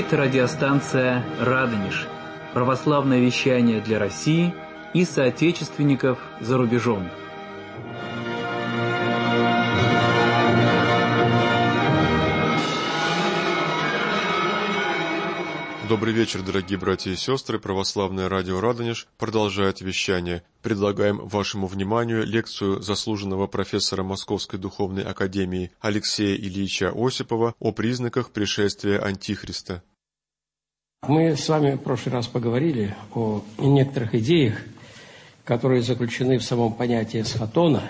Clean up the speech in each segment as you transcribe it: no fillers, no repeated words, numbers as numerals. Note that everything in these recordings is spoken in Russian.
Это радиостанция «Радонеж», православное вещание для России и соотечественников за рубежом. Добрый вечер, дорогие братья и сестры. Православное радио «Радонеж» продолжает вещание. Предлагаем вашему вниманию лекцию заслуженного профессора Московской духовной академии Алексея Ильича Осипова о признаках пришествия Антихриста. Мы с вами в прошлый раз поговорили о некоторых идеях, которые заключены в самом понятии эсхатона,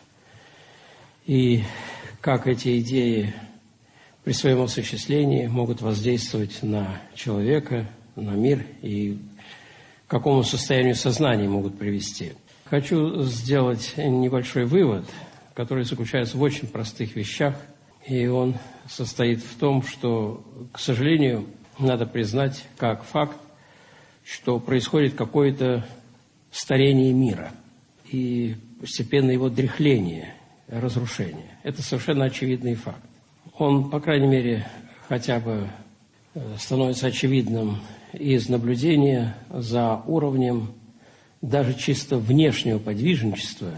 и как эти идеи при своем осуществлении могут воздействовать на человека, на мир и к какому состоянию сознания могут привести. Хочу сделать небольшой вывод, который заключается в очень простых вещах, и он состоит в том, что, к сожалению, надо признать как факт, что происходит какое-то старение мира и постепенное его дряхление, разрушение. Это совершенно очевидный факт. Он, по крайней мере, хотя бы становится очевидным из наблюдения за уровнем даже чисто внешнего подвижничества,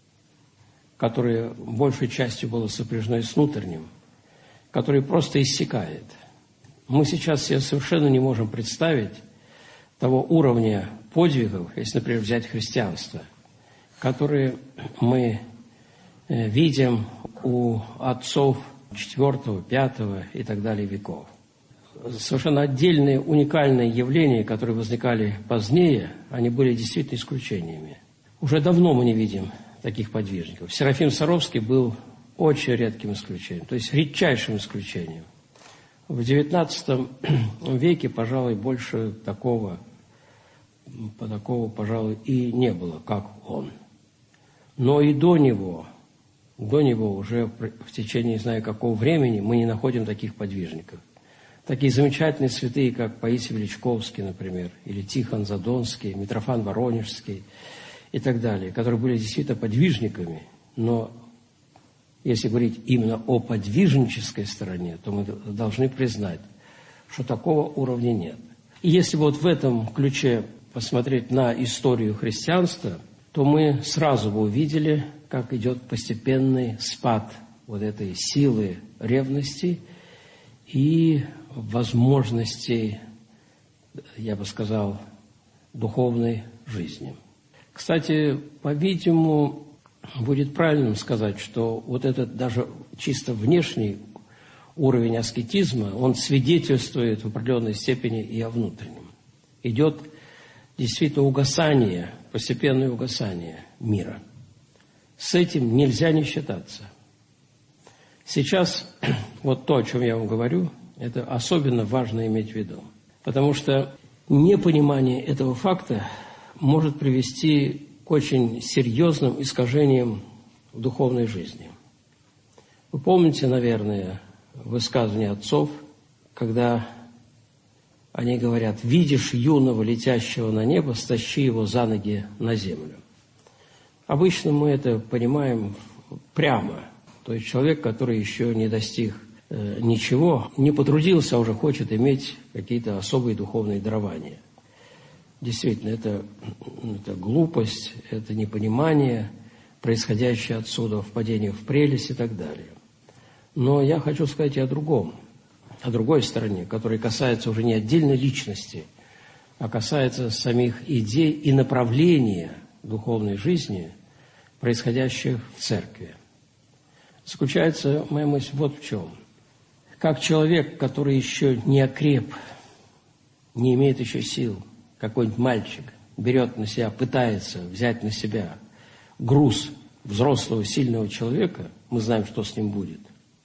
которое большей частью было сопряжено с внутренним, которое просто иссякает. Мы сейчас себе совершенно не можем представить того уровня подвигов, если, например, взять христианство, которые мы видим у отцов IV, V и так далее веков. Совершенно отдельные, уникальные явления, которые возникали позднее, они были действительно исключениями. Уже давно мы не видим таких подвижников. Серафим Саровский был очень редким исключением, то есть редчайшим исключением. В XIX веке, пожалуй, больше такого, пожалуй, и не было, как он. Но и до него уже в течение не знаю какого времени мы не находим таких подвижников. Такие замечательные святые, как Паисий Величковский, например, или Тихон Задонский, Митрофан Воронежский и так далее, которые были действительно подвижниками, но если говорить именно о подвижнической стороне, то мы должны признать, что такого уровня нет. И если вот в этом ключе посмотреть на историю христианства, то мы сразу бы увидели, как идет постепенный спад вот этой силы ревности и возможностей, я бы сказал, духовной жизни. Кстати, по-видимому, будет правильным сказать, что вот этот даже чисто внешний уровень аскетизма, он свидетельствует в определенной степени и о внутреннем. Идет действительно угасание, постепенное угасание мира. С этим нельзя не считаться. Сейчас вот то, о чем я вам говорю, это особенно важно иметь в виду. Потому что непонимание этого факта может привести к очень серьезным искажениям в духовной жизни. Вы помните, наверное, высказывание отцов, когда они говорят: «Видишь юного, летящего на небо, стащи его за ноги на землю». Обычно мы это понимаем прямо. То есть человек, который еще не достиг ничего, не потрудился, а уже хочет иметь какие-то особые духовные дарования. Действительно, это глупость, это непонимание, происходящее отсюда, впадение в прелесть и так далее. Но я хочу сказать и о другом, о другой стороне, которая касается уже не отдельной личности, а касается самих идей и направления духовной жизни, происходящих в церкви. Заключается моя мысль вот в чем. Как человек, который еще не окреп, не имеет еще сил, какой-нибудь мальчик берет на себя, пытается взять на себя груз взрослого, сильного человека, мы знаем, что с ним будет.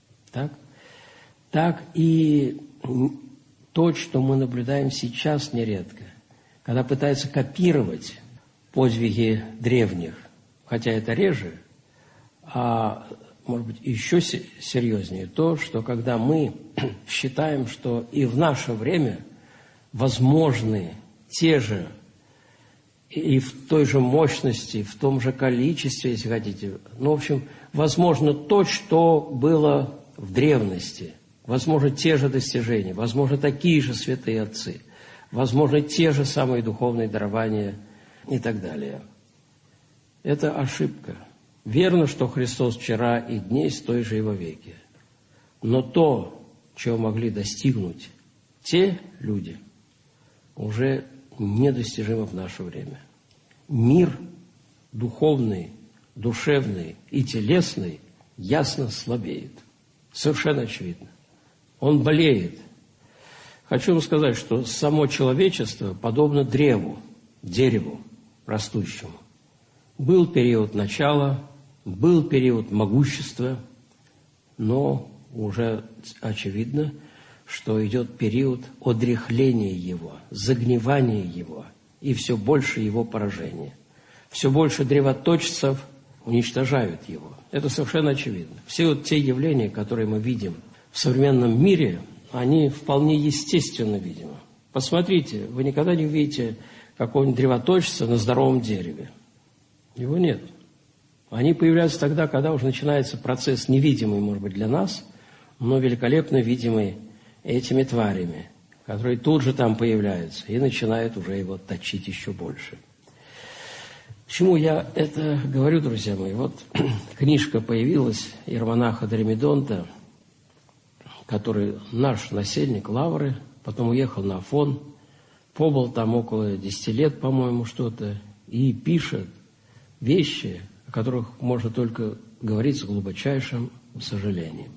Так и то, что мы наблюдаем сейчас нередко, когда пытаются копировать подвиги древних, хотя это реже, а может быть еще серьезнее то, что когда мы считаем, что и в наше время возможны те же и в той же мощности, в том же количестве, если хотите. Ну, в общем, возможно то, что было в древности. возможно, те же достижения, возможно, такие же святые отцы, возможно, те же самые духовные дарования и так далее. Это ошибка. Верно, что Христос вчера и днесь той же и во веки. Но то, чего могли достигнуть те люди, уже недостижимо в наше время. Мир духовный, душевный и телесный ясно слабеет. Совершенно очевидно. Он болеет. Хочу вам сказать, что само человечество подобно древу, дереву растущему. Был период начала, был период могущества, но уже очевидно, что идет период одряхления его, загнивания его и все больше его поражения. Все больше древоточцев уничтожают его. Это совершенно очевидно. Все вот те явления, которые мы видим в современном мире, они вполне естественно видимы. Посмотрите, вы никогда не увидите какого-нибудь древоточца на здоровом дереве. Его нет. Они появляются тогда, когда уже начинается процесс невидимый, может быть, для нас, но великолепно видимый этими тварями, которые тут же там появляются и начинают уже его точить еще больше. Почему я это говорю, друзья мои? Вот книжка появилась иеромонаха Дормидонта, который наш насельник Лавры, потом уехал на Афон, побыл там около 10 лет, по-моему, что-то, и пишет вещи, о которых можно только говорить с глубочайшим сожалением.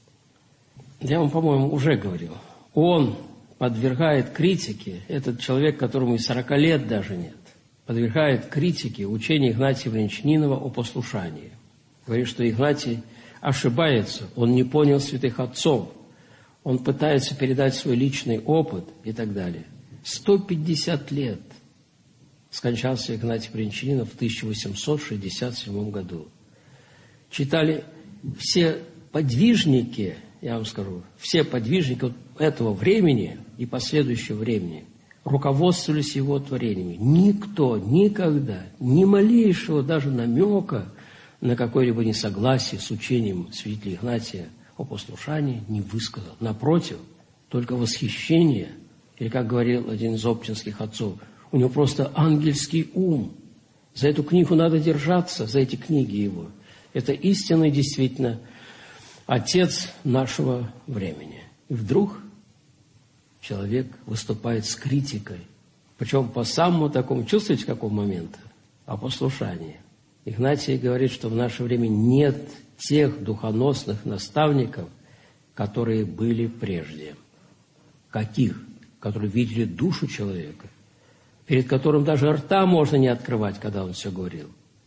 Я вам, по-моему, уже говорил. Он подвергает критике, этот человек, которому и 40 лет даже нет, подвергает критике учение Игнатия Брянчанинова о послушании. Говорит, что Игнатий ошибается, он не понял святых отцов, он пытается передать свой личный опыт и так далее. 150 лет скончался Игнатий Брянчанинов в 1867 году. Читали все подвижники, я вам скажу, все подвижники этого времени и последующего времени руководствовались его творениями. Никто никогда, ни малейшего даже намека на какое-либо несогласие с учением святителя Игнатия о послушании не высказал. Напротив, только восхищение, или, как говорил один из оптинских отцов, у него просто ангельский ум. За эту книгу надо держаться, за эти книги его. Это истинный, действительно, отец нашего времени. И вдруг человек выступает с критикой. Причем по самому такому, чувствуете, какого момента? О послушании. Игнатий говорит, что в наше время нет тех духоносных наставников, которые были прежде. Каких? Которые видели душу человека, перед которым даже рта можно не открывать, когда он все говорил.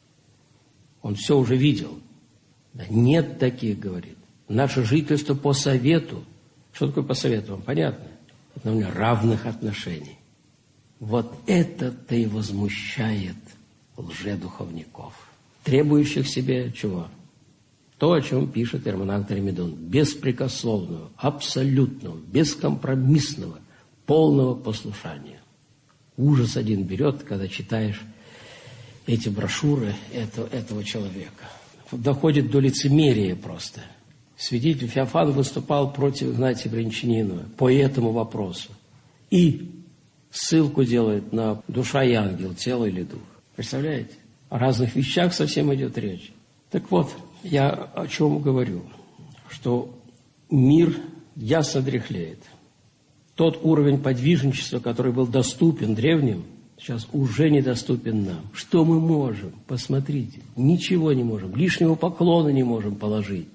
Он все уже видел. Да нет таких, говорит. Наше жительство по совету. Что такое по совету? Вам понятно? Это равных отношений. Вот это-то и возмущает лжедуховников, требующих себе чего? То, о чем пишет иеромонах Дормидон. Беспрекословного, абсолютного, бескомпромиссного, полного послушания. Ужас один берет, когда читаешь эти брошюры этого человека. Доходит до лицемерия просто. Святитель Феофан выступал против Игнатия Брянчанинова по этому вопросу. И ссылку делает на душа и ангел, тело или дух. Представляете? О разных вещах совсем идет речь. Так вот, я о чем говорю? Что мир ясно дряхлеет. Тот уровень подвижничества, который был доступен древним, сейчас уже недоступен нам. Что мы можем? Посмотрите. Ничего не можем. Лишнего поклона не можем положить.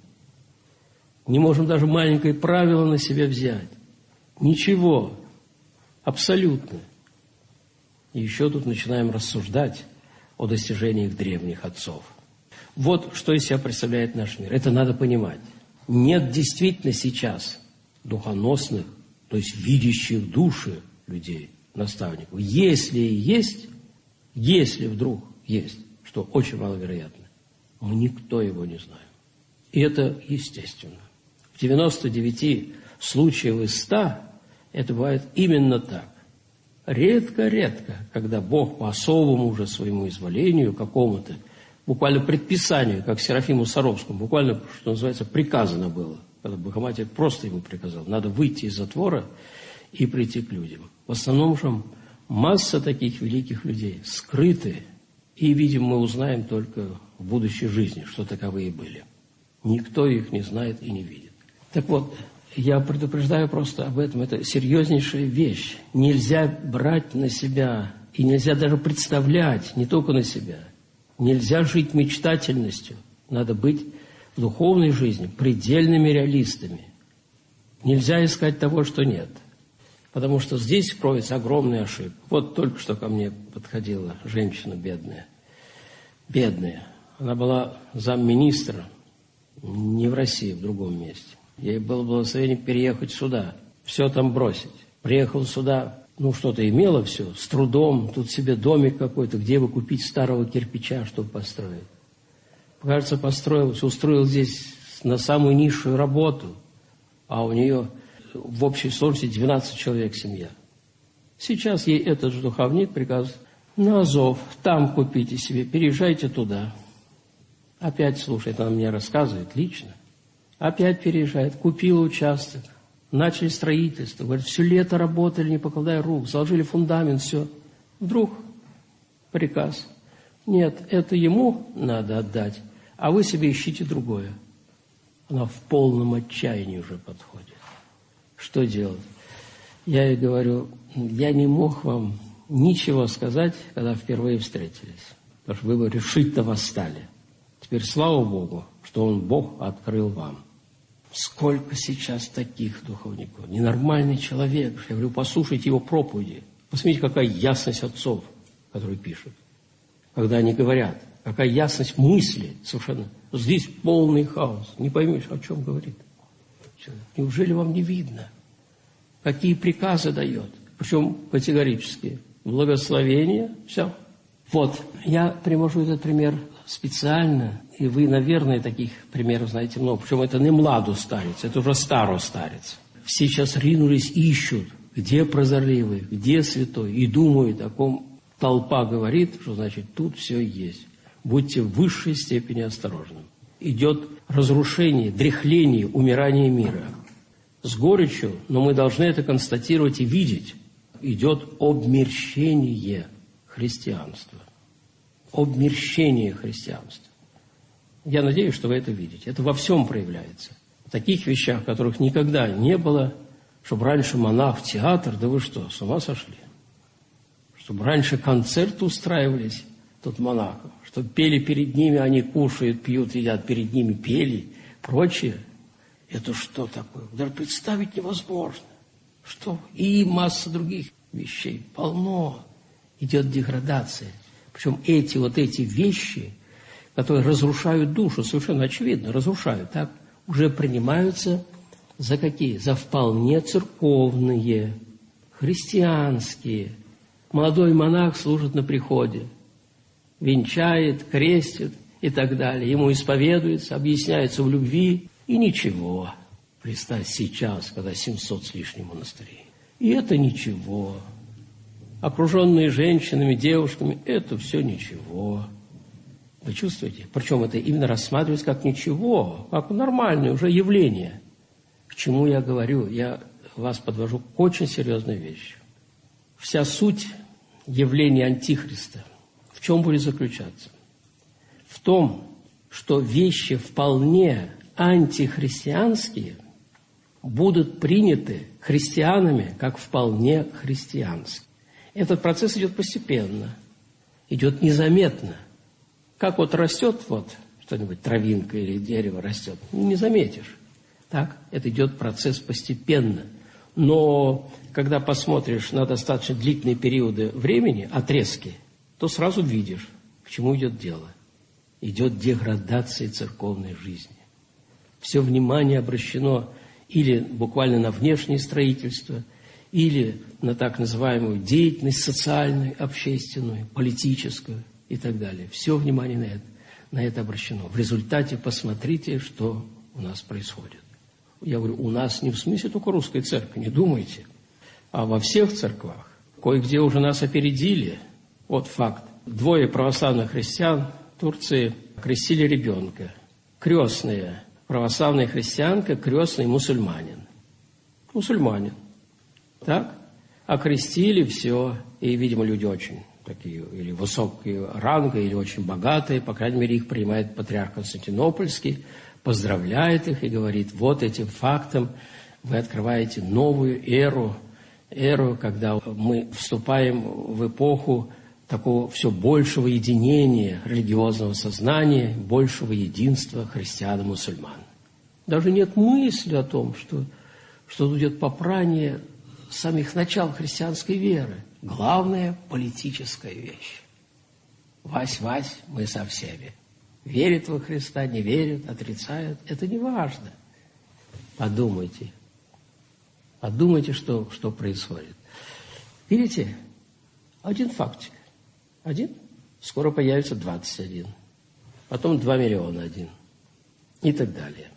Не можем даже маленькое правило на себя взять. Ничего. Абсолютно. И еще тут начинаем рассуждать о достижениях древних отцов. Вот что из себя представляет наш мир. Это надо понимать. Нет действительно сейчас духоносных, то есть видящих души людей, наставников. Если и есть, если вдруг есть, что очень маловероятно, мы никто его не знаем. И это естественно. В 99 случаях из 100 это бывает именно так. Редко-редко, когда Бог по особому уже своему изволению, какому-то, буквально предписанию, как Серафиму Саровскому, буквально, что называется, приказано было когда Богоматерь просто ему приказала, надо выйти из затвора и прийти к людям. В основном же масса таких великих людей скрыты, и, видимо, мы узнаем только в будущей жизни, что таковые были. Никто их не знает и не видит. Так вот, я предупреждаю просто об этом. Это серьезнейшая вещь. Нельзя брать на себя, и нельзя даже представлять, не только на себя. Нельзя жить мечтательностью. Надо быть в духовной жизни предельными реалистами. Нельзя искать того, что нет. Потому что здесь кроется огромная ошибка. Вот только что ко мне подходила женщина бедная. Бедная. Она была замминистра, не в России, в другом месте. Ей было благословение переехать сюда, все там бросить. Приехала сюда, что-то имела все, с трудом, тут себе домик какой-то, где бы купить старого кирпича, чтобы построить. Кажется, построился, устроил здесь на самую низшую работу, а у нее в общей сложности 12 человек семья. Сейчас ей этот же духовник приказывает: на Азов, там купите себе, переезжайте туда. Опять слушает, она мне рассказывает лично. Опять переезжает, купила участок, начали строительство. Говорит, все лето работали, не покладая рук, заложили фундамент, все. Вдруг приказ: нет, это ему надо отдать, а вы себе ищите другое. Она в полном отчаянии уже подходит. Что делать? Я ей говорю, я не мог вам ничего сказать, когда впервые встретились. Потому что вы решить-то восстали. Теперь, слава Богу, что Он, Бог, открыл вам. Сколько сейчас таких духовников? Ненормальный человек. Я говорю, послушайте его проповеди. Посмотрите, какая ясность отцов, которые пишут. Когда они говорят, какая ясность мысли совершенно. Здесь полный хаос. Не поймешь, о чем говорит. Неужели вам не видно? Какие приказы дает? Причем категорические. Благословение, все. Вот, я привожу этот пример специально, и вы, наверное, таких примеров знаете много. Причем это не младу старец, это уже старо старец. Все сейчас ринулись, ищут, где прозорливый, где святой, и думают, о ком толпа говорит, что значит тут все есть. Будьте в высшей степени осторожны. Идет разрушение, дряхление, умирание мира. С горечью, но мы должны это констатировать и видеть. Идет обмерщение христианства. Обмерщение христианства. Я надеюсь, что вы это видите. Это во всем проявляется. В таких вещах, которых никогда не было, чтобы раньше монах в театр, да вы что, с ума сошли? Чтобы раньше концерты устраивались тут монахов, чтобы пели перед ними, они кушают, пьют, едят, перед ними пели, прочее. Это что такое? Даже представить невозможно. Что? И масса других вещей. Полно. Идет деградация. Причем эти вещи, которые разрушают душу, совершенно очевидно, разрушают, так, уже принимаются за какие? За вполне церковные, христианские. Молодой монах служит на приходе, венчает, крестит и так далее. Ему исповедуется, объясняется в любви, и ничего. Представь сейчас, когда 700 с лишним монастырей. И это ничего. Окруженные женщинами, девушками, это все ничего. Вы чувствуете? Причем это именно рассматривается как ничего, как нормальное уже явление. К чему я говорю? Я вас подвожу к очень серьезной вещи. Вся суть явления Антихриста в чем будет заключаться? В том, что вещи вполне антихристианские будут приняты христианами как вполне христианские. Этот процесс идет постепенно, идет незаметно. Как вот растет что-нибудь, травинка или дерево растет, не заметишь. Так, это идет процесс постепенно. Но когда посмотришь на достаточно длительные периоды времени, отрезки, то сразу видишь, к чему идет дело. Идет деградация церковной жизни. Все внимание обращено или буквально на внешнее строительство, или на так называемую деятельность социальную, общественную, политическую и так далее. Все внимание на это обращено. В результате посмотрите, что у нас происходит. Я говорю, у нас не в смысле только русской церкви, не думайте, а во всех церквах. Кое-где уже нас опередили. Вот факт. 2 православных христиан в Турции крестили ребенка. Крестные православная христианка, крестный мусульманин. Мусульманин. Так? Окрестили, все. И, видимо, люди очень такие, или высокие ранга, или очень богатые, по крайней мере, их принимает патриарх Константинопольский, поздравляет их и говорит: вот этим фактом вы открываете новую эру, когда мы вступаем в эпоху такого все большего единения религиозного сознания, большего единства христиан и мусульман. Даже нет мысли о том, что тут идет попрание самих начал христианской веры. Главная политическая вещь. Вась-вась, мы со всеми. Верит во Христа, не верит, отрицает. Это не важно. Подумайте. Подумайте, что происходит. Видите, один фактик. Один. Скоро появится 21. Потом 2 миллиона один. И так далее.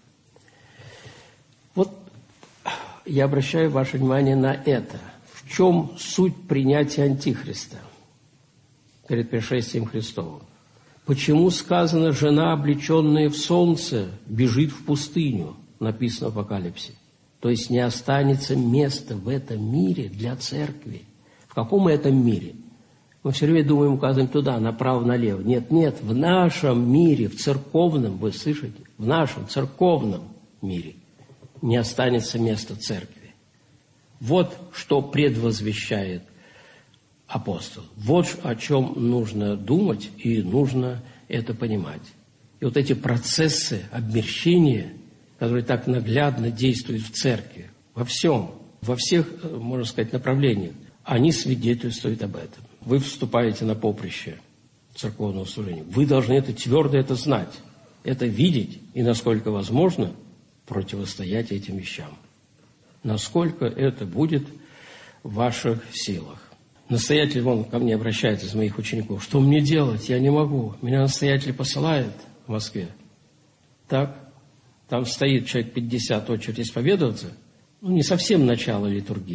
Вот я обращаю ваше внимание на это. В чем суть принятия Антихриста перед пришествием Христовым? Почему сказано: жена, облеченная в солнце, бежит в пустыню, написано в Апокалипсе? То есть не останется места в этом мире для церкви. В каком этом мире? Мы все время думаем, указываем туда, направо, налево. Нет, в нашем мире, в церковном, вы слышите, в нашем церковном мире не останется места церкви. Вот что предвозвещает апостол. Вот о чем нужно думать и нужно это понимать. И вот эти процессы обмерщения, которые так наглядно действуют в церкви, во всем, во всех, можно сказать, направлениях, они свидетельствуют об этом. Вы вступаете на поприще церковного служения. Вы должны твердо это знать, это видеть и, насколько возможно, противостоять этим вещам. Насколько это будет в ваших силах. Настоятель, вон, ко мне обращается из моих учеников. Что мне делать? Я не могу. Меня настоятель посылает в Москве. Так, там стоит человек 50, очередь исповедоваться. Не совсем начало литургии,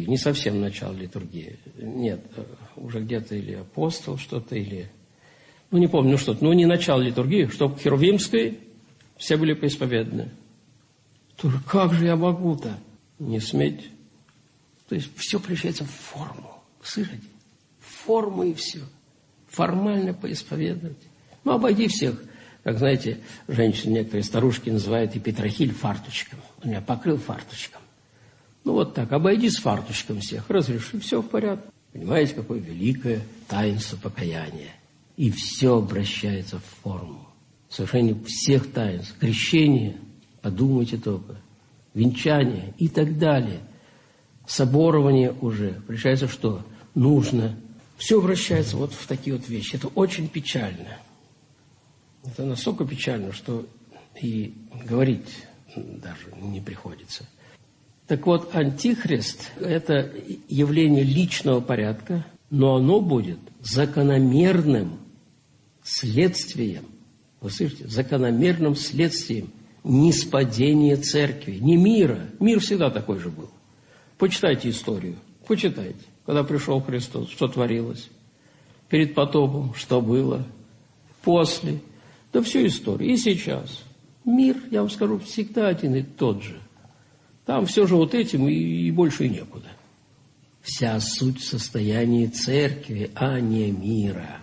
Нет, уже где-то или апостол что-то, или... не помню, что-то. Не начало литургии, чтобы Херувимской все были поисповеданы. Тоже, как же я могу-то? Не сметь. То есть все превращается в форму. Слышите? Форму и все. Формально поисповедовать. Обойди всех. Как знаете, женщины, некоторые старушки называют и Петрохиль фарточком. Он меня покрыл фарточком. Вот так. Обойди с фарточком всех. Разреши. Все в порядке. Понимаете, какое великое таинство покаяния. И все обращается в форму. Совершение всех таинств. Крещение. Подумайте только. Венчание и так далее. Соборование уже. Решается, что нужно. Все вращается вот в такие вот вещи. Это очень печально. Это настолько печально, что и говорить даже не приходится. Так вот, Антихрист – это явление личного порядка, но оно будет закономерным следствием, вы слышите, закономерным следствием ниспадения церкви, не мира. Мир всегда такой же был. Почитайте историю, почитайте. Когда пришел Христос, что творилось? Перед потопом, что было? После. Да всю историю. И сейчас. Мир, я вам скажу, всегда один и тот же. Там все же вот этим и больше и некуда. Вся суть в состоянии церкви, а не мира.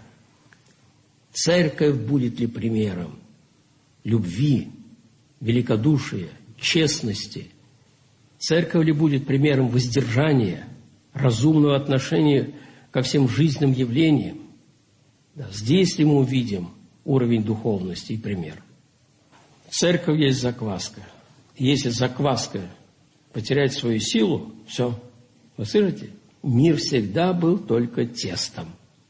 Церковь будет ли примером любви, великодушия, честности? Церковь ли будет примером воздержания, разумного отношения ко всем жизненным явлениям? Да, здесь ли мы увидим уровень духовности и пример? Церковь есть закваска. Если закваска потерять свою силу, все. Вы слышите? Мир всегда был только тестом.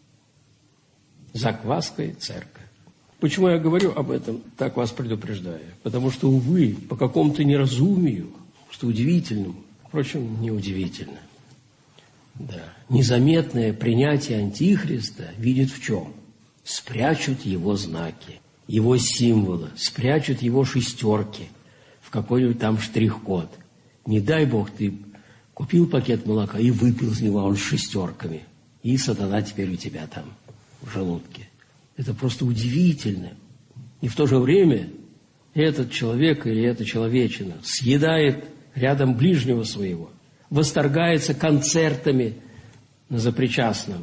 Закваской церковь. Почему я говорю об этом, так вас предупреждаю? Потому что, увы, по какому-то неразумию, что удивительному, впрочем, неудивительно, да, незаметное принятие Антихриста видит в чем? Спрячут его знаки, его символы, спрячут его шестерки в какой-нибудь там штрих-код. Не дай Бог, ты купил пакет молока и выпил из него, он с шестерками. И сатана теперь у тебя там в желудке. Это просто удивительно. И в то же время этот человек или эта человечина съедает рядом ближнего своего, восторгается концертами на запричастном,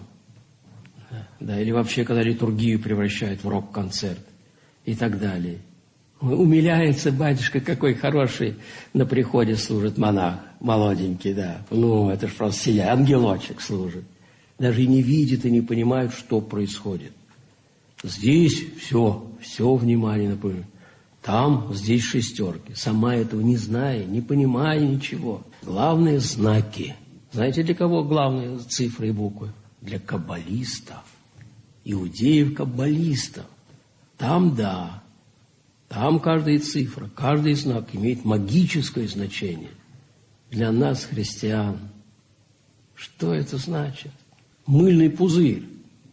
да, или вообще, когда литургию превращают в рок-концерт и так далее. Умиляется батюшка, какой хороший на приходе служит монах, молоденький, да. Ну, это ж просто сияет, ангелочек служит. Даже и не видит, и не понимает, что происходит. Здесь все внимание напряжено. Там, здесь шестерки. Сама этого не зная, не понимая ничего. Главные знаки. Знаете, для кого главные цифры и буквы? Для каббалистов. Иудеев-каббалистов. Там, да. Там каждая цифра, каждый знак имеет магическое значение. Для нас, христиан, что это значит? Мыльный пузырь.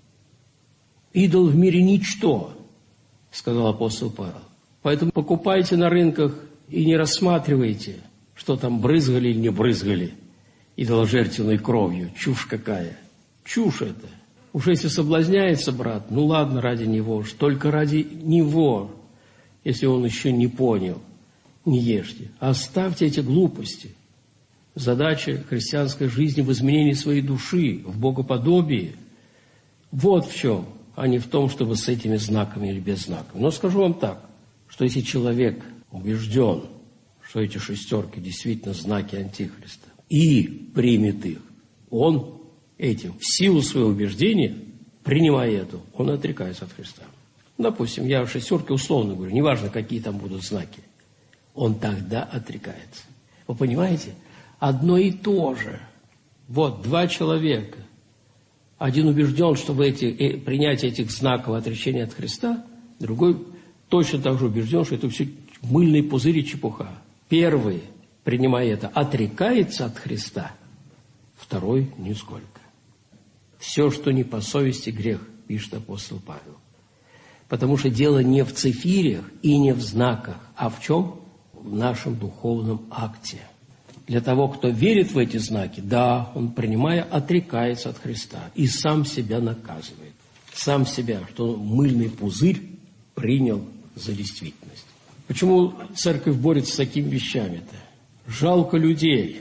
Идол в мире ничто, сказал апостол Павел. Поэтому покупайте на рынках и не рассматривайте, что там брызгали или не брызгали идоложертвенной кровью. Чушь какая. Чушь это. Уж если соблазняется брат, ну ладно, ради него уж, только ради него, если он еще не понял, не ешьте. Оставьте эти глупости. Задача христианской жизни в изменении своей души, в богоподобии. Вот в чем, а не в том, чтобы с этими знаками или без знаков. Но скажу вам так, что если человек убежден, что эти шестерки действительно знаки Антихриста, и примет их, он этим, в силу своего убеждения, принимая это, он отрекается от Христа. Допустим, я в шестерке условно говорю, неважно, какие там будут знаки, он тогда отрекается. Вы понимаете? Одно и то же. Вот, два человека. Один убежден, что в принятие этих знаков отречения от Христа, другой точно так же убежден, что это все мыльный пузырь и чепуха. Первый, принимая это, отрекается от Христа, второй нисколько. Все, что не по совести, грех, пишет апостол Павел. Потому что дело не в цифирях и не в знаках, а в чем? В нашем духовном акте. Для того, кто верит в эти знаки, да, он, принимая, отрекается от Христа и сам себя наказывает. Сам себя, что мыльный пузырь принял за действительность. Почему церковь борется с такими вещами-то? Жалко людей,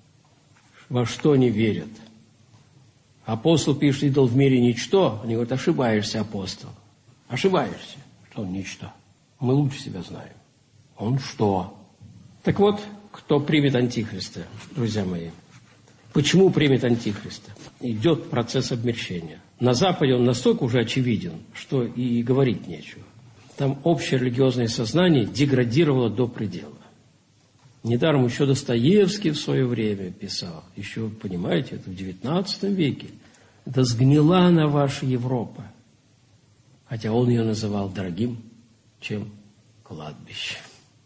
во что они верят. Апостол пишет, идол в мире ничто. Они говорят, ошибаешься, апостол. Ошибаешься, что он ничто. Мы лучше себя знаем. Он что? Так вот, кто примет Антихриста, друзья мои? Почему примет Антихриста? Идет процесс обмерщения. На Западе он настолько уже очевиден, что и говорить нечего. Там общее религиозное сознание деградировало до предела. Недаром еще Достоевский в свое время писал, еще, понимаете, это в XIX веке, да сгнила она ваша Европа. Хотя он ее называл дорогим, чем кладбище.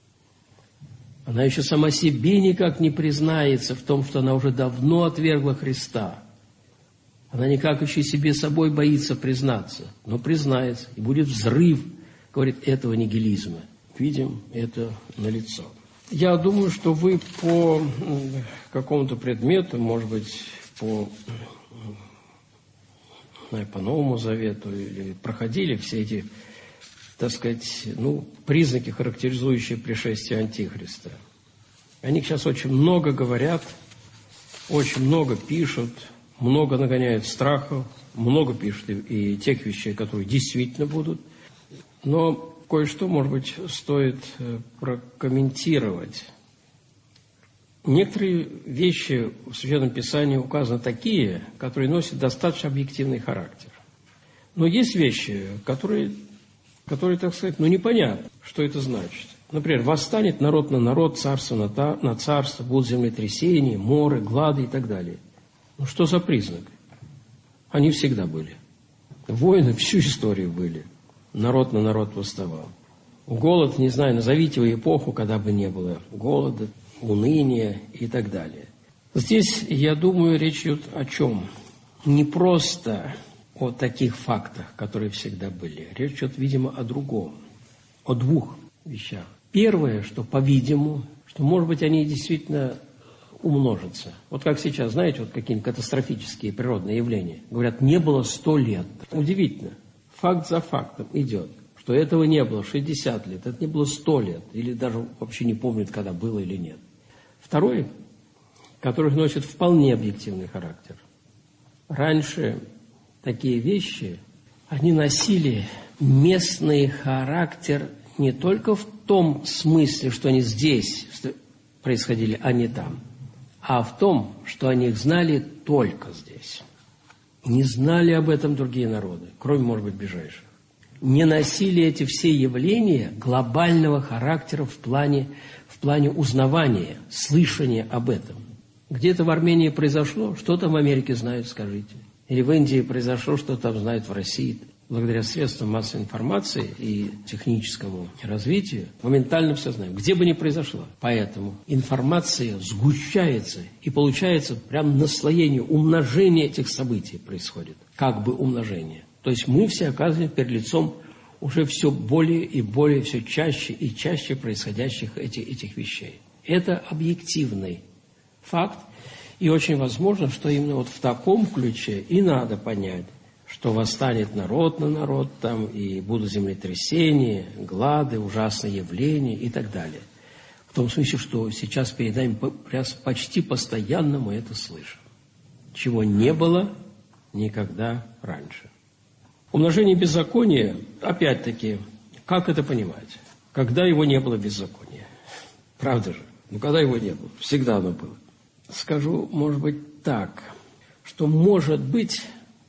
Она еще сама себе никак не признается в том, что она уже давно отвергла Христа. Она никак еще себе собой боится признаться, но признается, и будет взрыв, говорит, этого нигилизма. Видим это налицо. Я думаю, что вы по какому-то предмету, может быть, по Новому Завету, или проходили все эти, так сказать, признаки, характеризующие пришествие Антихриста. О них сейчас очень много говорят, очень много пишут, много нагоняют страхов, много пишут и тех вещей, которые действительно будут. Но кое-что, может быть, стоит прокомментировать. Некоторые вещи в Священном Писании указаны такие, которые носят достаточно объективный характер. Но есть вещи, которые, так сказать, непонятно, что это значит. Например, восстанет народ на народ, царство на царство, будут землетрясения, моры, глады и так далее. Что за признак? Они всегда были. Войны всю историю были. Народ на народ восставал. Голод, не знаю, назовите его эпоху, когда бы не было голода, уныния и так далее. Здесь, я думаю, речь идет о чем? Не просто о таких фактах, которые всегда были. Речь идет, видимо, о другом, о двух вещах. Первое, что, по-видимому, что, может быть, они действительно умножатся. Вот как сейчас, знаете, вот какие-нибудь катастрофические природные явления. Говорят, не было 100 лет. Удивительно. Факт за фактом идет. что этого не было 60 лет, это не было 100 лет, или даже вообще не помнит, когда было или нет. Второй, который носит вполне объективный характер. Раньше такие вещи, они носили местный характер не только в том смысле, что они здесь происходили, а не там, а в том, что они их знали только здесь. Не знали об этом другие народы, кроме, может быть, ближайших. Не носили эти все явления глобального характера в плане узнавания, слышания об этом. Где-то в Армении произошло, что там в Америке знают, скажите. Или в Индии произошло, что там знают в России. Благодаря средствам массовой информации и техническому развитию моментально все знаем, где бы ни произошло. Поэтому информация сгущается, и получается прям наслоение, умножение этих событий происходит. Как бы умножение. То есть мы все оказываемся перед лицом уже все более и более, все чаще и чаще происходящих этих вещей. Это объективный факт, и очень возможно, что именно вот в таком ключе и надо понять, что восстанет народ на народ, там, и будут землетрясения, глады, ужасные явления и так далее. В том смысле, что сейчас перед нами почти постоянно мы это слышим, чего не было никогда раньше. Умножение беззакония, опять-таки, как это понимать? Когда его не было беззакония? Правда же? Ну, когда его не было? Всегда оно было. Скажу, может быть, так, что, может быть,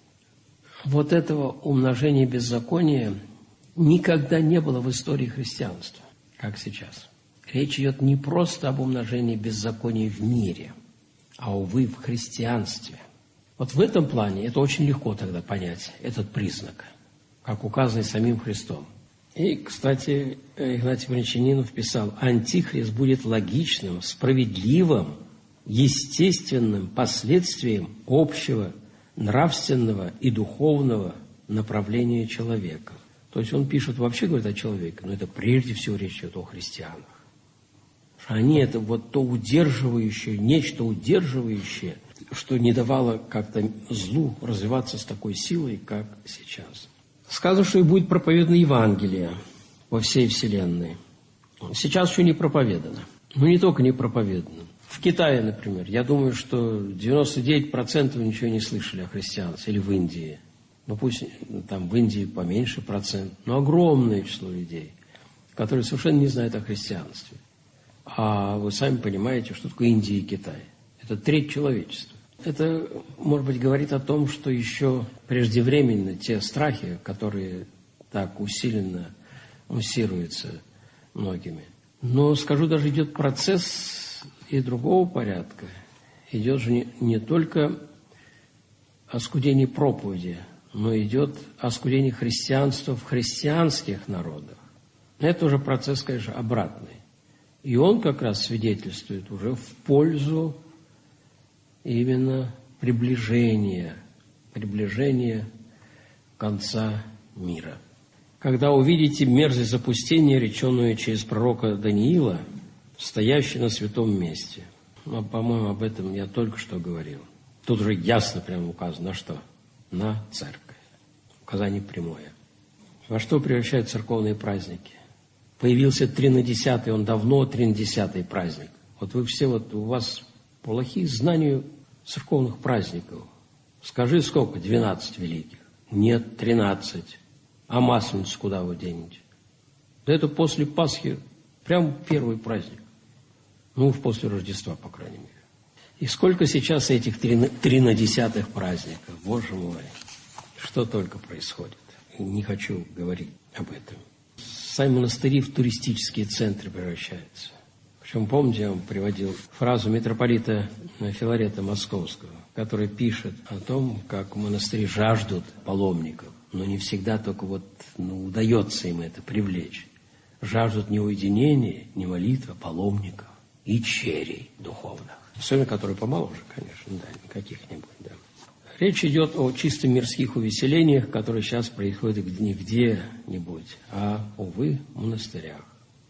вот этого умножения беззакония никогда не было в истории христианства, как сейчас. Речь идет не просто об умножении беззакония в мире, а, увы, в христианстве. Вот в этом плане это очень легко тогда понять, этот признак, как указанный самим Христом. И, кстати, Игнатий Брянчанинов писал: «Антихрист будет логичным, справедливым, естественным последствием общего нравственного и духовного направления человека». То есть он пишет, вообще говорит о человеке, но это прежде всего речь идет о христианах. Они это вот то удерживающее, нечто удерживающее, что не давало как-то злу развиваться с такой силой, как сейчас. Сказано, что и будет проповедано Евангелие во всей вселенной. Сейчас еще не проповедано. Но не только не проповедано. В Китае, например, я думаю, что 99% ничего не слышали о христианстве, или в Индии. Ну, пусть там в Индии поменьше процент, но огромное число людей, которые совершенно не знают о христианстве. А вы сами понимаете, что такое Индия и Китай. Это треть человечества. Это, может быть, говорит о том, что еще преждевременно те страхи, которые так усиленно муссируются многими. Но, скажу, даже идет процесс и другого порядка. Идет же не только оскудение проповеди, но идет оскудение христианства в христианских народах. Это уже процесс, конечно, обратный. И он как раз свидетельствует уже в пользу именно приближения конца мира. Когда увидите мерзость запустения, реченную через пророка Даниила, стоящий на святом месте. Ну, по-моему, об этом я только что говорил. Тут уже ясно прямо указано, на что? На церковь. Указание прямое. Во что превращают церковные праздники? Появился 3/10, он давно 3/10 праздник. Вот вы все, вот у вас плохие знания церковных праздников. Скажи, сколько? 12 великих. Нет, 13. А Масленицу куда вы денете? Да это после Пасхи, прям первый праздник. Ну, после Рождества, по крайней мере. И сколько сейчас этих 3/10 праздников? Боже мой, что только происходит. Не хочу говорить об этом. Сами монастыри в туристические центры превращаются. Причем, помните, я вам приводил фразу митрополита Филарета Московского, который пишет о том, как монастыри жаждут паломников, но не всегда только удается им это привлечь. Жаждут не уединения, не молитвы, а паломников и черей духовных. Особенно, которые помоложе, конечно, да, каких-нибудь, да. Речь идет о чисто мирских увеселениях, которые сейчас происходят не где-нибудь, а, увы, в монастырях.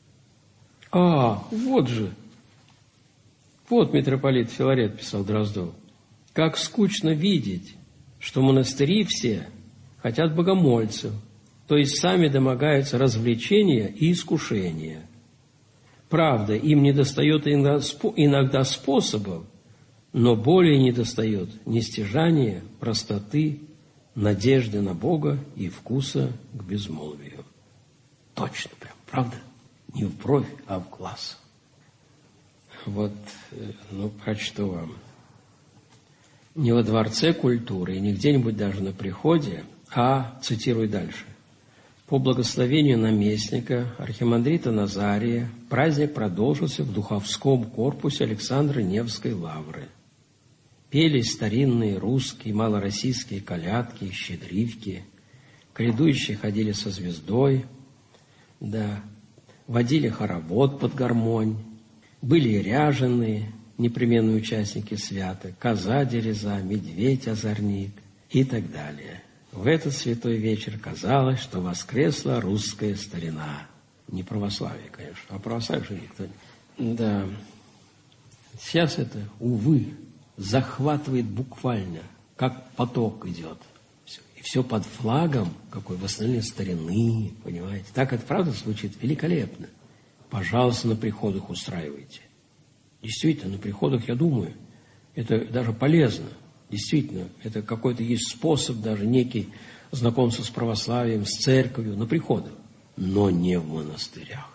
Вот же. Вот митрополит Филарет писал Дроздов. Как скучно видеть, что монастыри все хотят богомольцев, то есть сами домогаются развлечения и искушения. Правда, им недостает иногда способов, но более недостает нестяжания, простоты, надежды на Бога и вкуса к безмолвию. Точно прям, правда? Не в бровь, а в глаз. Вот, прочту вам. Не во дворце культуры и не где-нибудь даже на приходе, а, цитирую дальше, по благословению наместника архимандрита Назария праздник продолжился в духовском корпусе Александра Невской лавры. Пелись старинные русские, малороссийские колядки и щедривки, грядущие ходили со звездой, да, водили хоровод под гармонь, были ряженые, непременные участники свята, коза дереза, медведь-озорник и так далее. В этот святой вечер казалось, что воскресла русская старина. Не православие, конечно, а православие же никто не... Да, сейчас это, увы, захватывает буквально, как поток идет. И все под флагом какой восстановления старины, понимаете. Так это правда звучит великолепно. Пожалуйста, на приходах устраивайте. Действительно, на приходах, я думаю, это даже полезно. Действительно, это какой-то есть способ, даже некий знакомства с православием, с церковью, на приходах. Но не в монастырях.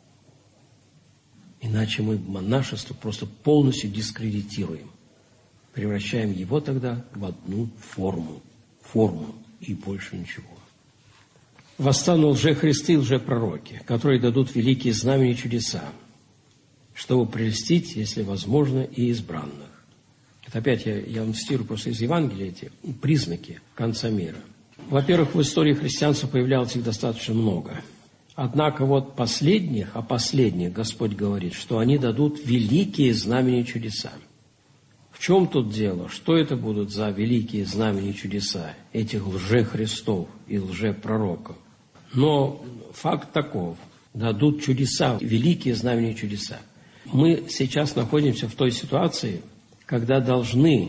Иначе мы монашество просто полностью дискредитируем. Превращаем его тогда в одну форму и больше ничего. Восстанут лжехристы и лжепророки, которые дадут великие знамения и чудеса, чтобы прельстить, если возможно, и избранных. Это опять я вам цитирую просто из Евангелия эти признаки конца мира. Во-первых, в истории христианства появлялось их достаточно много. Однако вот последних Господь говорит, что они дадут великие знамения и чудеса. В чем тут дело? Что это будут за великие знамения и чудеса этих лжехристов и лжепророков? Но факт таков. Дадут чудеса, великие знамения и чудеса. Мы сейчас находимся в той ситуации, когда должны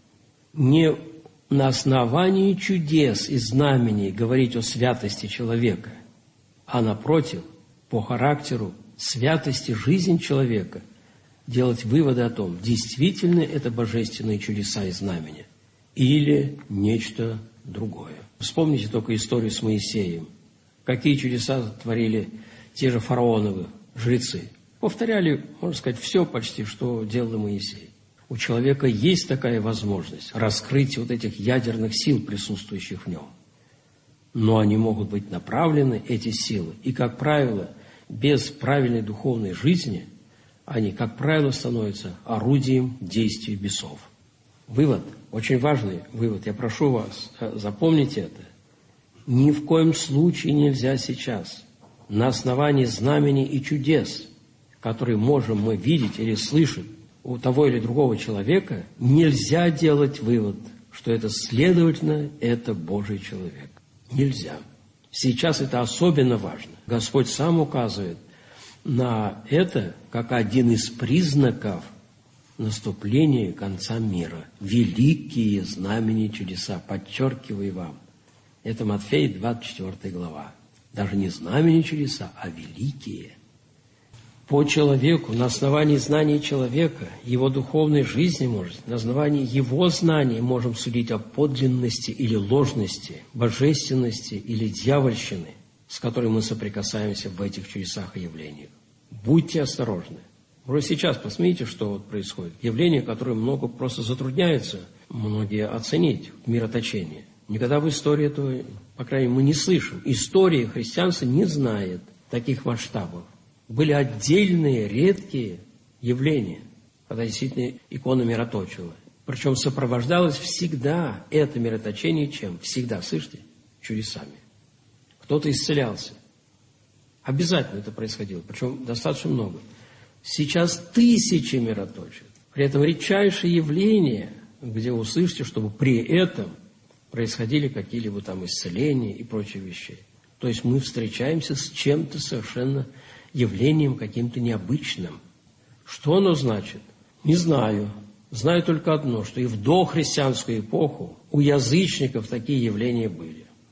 не на основании чудес и знамений говорить о святости человека, а напротив, по характеру святости жизни человека, делать выводы о том, действительно это божественные чудеса и знамения или нечто другое. Вспомните только историю с Моисеем. Какие чудеса творили те же фараоновы жрецы. Повторяли, можно сказать, все почти, что делал Моисей. У человека есть такая возможность раскрыть вот этих ядерных сил, присутствующих в нем. Но они могут быть направлены, эти силы, и, как правило, без правильной духовной жизни они, как правило, становятся орудием действий бесов. Вывод, очень важный вывод, я прошу вас, запомните это. Ни в коем случае нельзя сейчас на основании знамений и чудес, которые можем мы видеть или слышать у того или другого человека, нельзя делать вывод, что это, следовательно, это Божий человек. Нельзя. Сейчас это особенно важно. Господь сам указывает на это как один из признаков наступления конца мира. Великие знамения и чудеса, подчеркиваю вам. Это Матфея 24 глава. Даже не знамения и чудеса, а великие. По человеку, на основании знаний человека, его духовной жизни, на основании его знаний можем судить о подлинности или ложности, божественности или дьявольщины, с которой мы соприкасаемся в этих чудесах и явлениях. Будьте осторожны. Уже сейчас посмотрите, что вот происходит. Явление, которое много просто затрудняется многие оценить в мироточении. Никогда в истории этого, по крайней мере, мы не слышим. История христианства не знает таких масштабов. Были отдельные, редкие явления, когда действительно икона мироточила. Причем сопровождалось всегда это мироточение чем? Всегда, слышите? Чудесами. Кто-то исцелялся. Обязательно это происходило, причем достаточно много. Сейчас тысячи мироточат. При этом редчайшие явления, где вы услышите, чтобы при этом происходили какие-либо там исцеления и прочие вещи. То есть мы встречаемся с чем-то совершенно явлением каким-то необычным. Что оно значит? Не знаю. Знаю только одно, что и в дохристианскую эпоху у язычников такие явления были.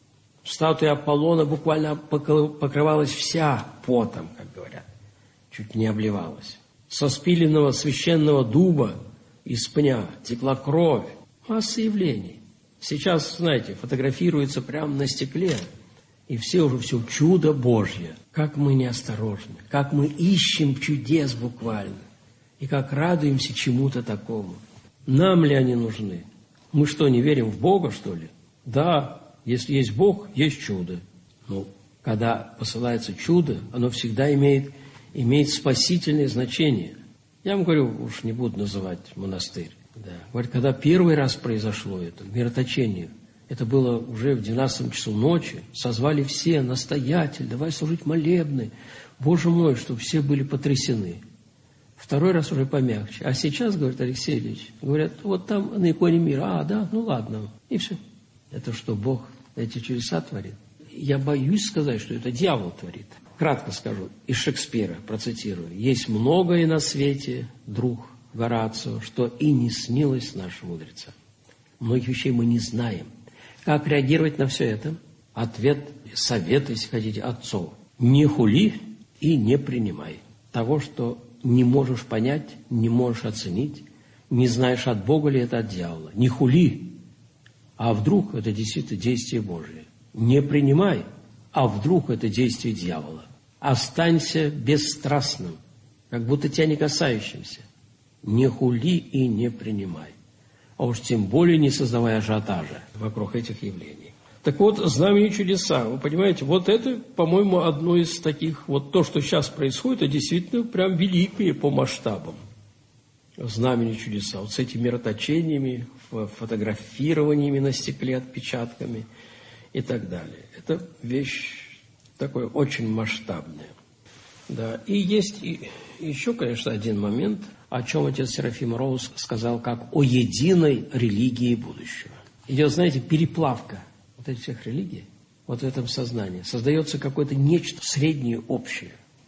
Статуя Аполлона буквально покрывалась вся потом, как говорят, чуть не обливалась. Со спиленного священного дуба из пня текла кровь. Масса явлений. Сейчас, знаете, фотографируется прямо на стекле, и все чудо Божье. Как мы неосторожны, как мы ищем чудес буквально, и как радуемся чему-то такому. Нам ли они нужны? Мы что, не верим в Бога, что ли? Да, если есть Бог, есть чудо. Но когда посылается чудо, оно всегда имеет спасительное значение. Я вам говорю, уж не буду называть монастырь. Да. Говорит, когда первый раз произошло это, мироточение, это было уже в 12 часу ночи, созвали все, настоятель, давай служить молебны. Боже мой, чтобы все были потрясены. Второй раз уже помягче. А сейчас, говорит Алексей Ильич, говорят, вот там на иконе мира, да, ну ладно, и все. Это что, Бог эти чудеса творит? Я боюсь сказать, что это дьявол творит. Кратко скажу, из Шекспира процитирую. «Есть многое на свете, друг Горацио, что и не снилось нашим мудрецам». Многих вещей мы не знаем. Как реагировать на все это? Ответ, совет, если хотите, отцов. Не хули и не принимай того, что не можешь понять, не можешь оценить, не знаешь, от Бога ли это, от дьявола. Не хули, а вдруг это действительно действие Божие. Не принимай, а вдруг это действие дьявола. Останься бесстрастным, как будто тебя не касающимся. Не хули и не принимай. А уж тем более не создавая ажиотажа вокруг этих явлений. Так вот, знамения и чудеса. Вы понимаете, вот это, по-моему, одно из таких, вот то, что сейчас происходит, это действительно прям великие по масштабам. Знамения и чудеса. Вот с этими мироточениями, фотографированиями на стекле, отпечатками и так далее. Это вещь такое очень масштабное. Да. И есть еще, конечно, один момент, о чем отец Серафим Роуз сказал, как о единой религии будущего. Идет, знаете, переплавка вот этих всех религий, вот в этом сознании. Создается какое-то нечто среднее, общее.